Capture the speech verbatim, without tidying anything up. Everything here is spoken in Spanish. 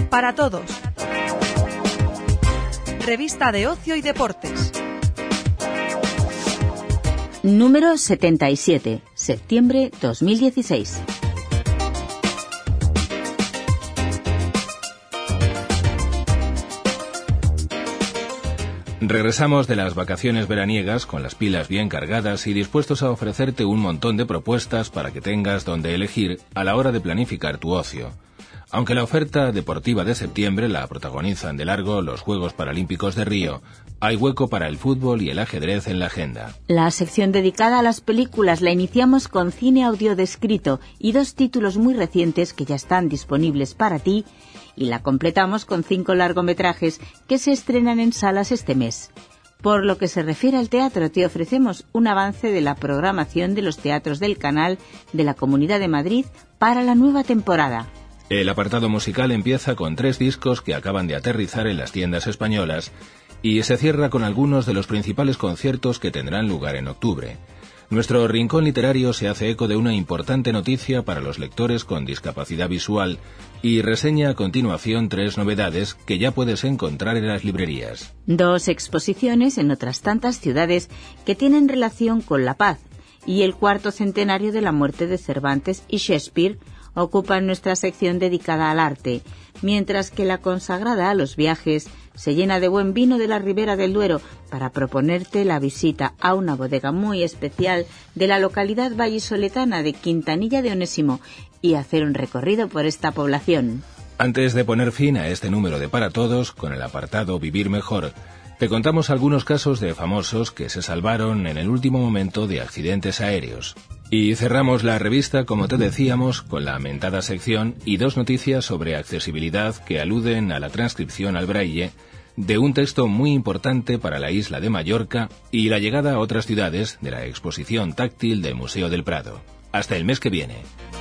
Para todos. Revista de Ocio y Deportes. Número setenta y siete, septiembre dos mil dieciséis. Regresamos de las vacaciones veraniegas con las pilas bien cargadas y dispuestos a ofrecerte un montón de propuestas para que tengas donde elegir a la hora de planificar tu ocio. Aunque la oferta deportiva de septiembre la protagonizan de largo los Juegos Paralímpicos de Río, hay hueco para el fútbol y el ajedrez en la agenda. La sección dedicada a las películas la iniciamos con cine audio descrito y dos títulos muy recientes que ya están disponibles para ti, y la completamos con cinco largometrajes que se estrenan en salas este mes. Por lo que se refiere al teatro, te ofrecemos un avance de la programación de los teatros del canal de la Comunidad de Madrid para la nueva temporada. El apartado musical empieza con tres discos que acaban de aterrizar en las tiendas españolas y se cierra con algunos de los principales conciertos que tendrán lugar en octubre. Nuestro rincón literario se hace eco de una importante noticia para los lectores con discapacidad visual y reseña a continuación tres novedades que ya puedes encontrar en las librerías. Dos exposiciones en otras tantas ciudades que tienen relación con la paz y el cuarto centenario de la muerte de Cervantes y Shakespeare ocupan nuestra sección dedicada al arte, mientras que la consagrada a los viajes se llena de buen vino de la Ribera del Duero para proponerte la visita a una bodega muy especial de la localidad vallisoletana de Quintanilla de Onésimo y hacer un recorrido por esta población. Antes de poner fin a este número de Para Todos, con el apartado Vivir Mejor, te contamos algunos casos de famosos que se salvaron en el último momento de accidentes aéreos. Y cerramos la revista, como te decíamos, con la mentada sección y dos noticias sobre accesibilidad que aluden a la transcripción al braille de un texto muy importante para la isla de Mallorca y la llegada a otras ciudades de la exposición táctil del Museo del Prado. Hasta el mes que viene.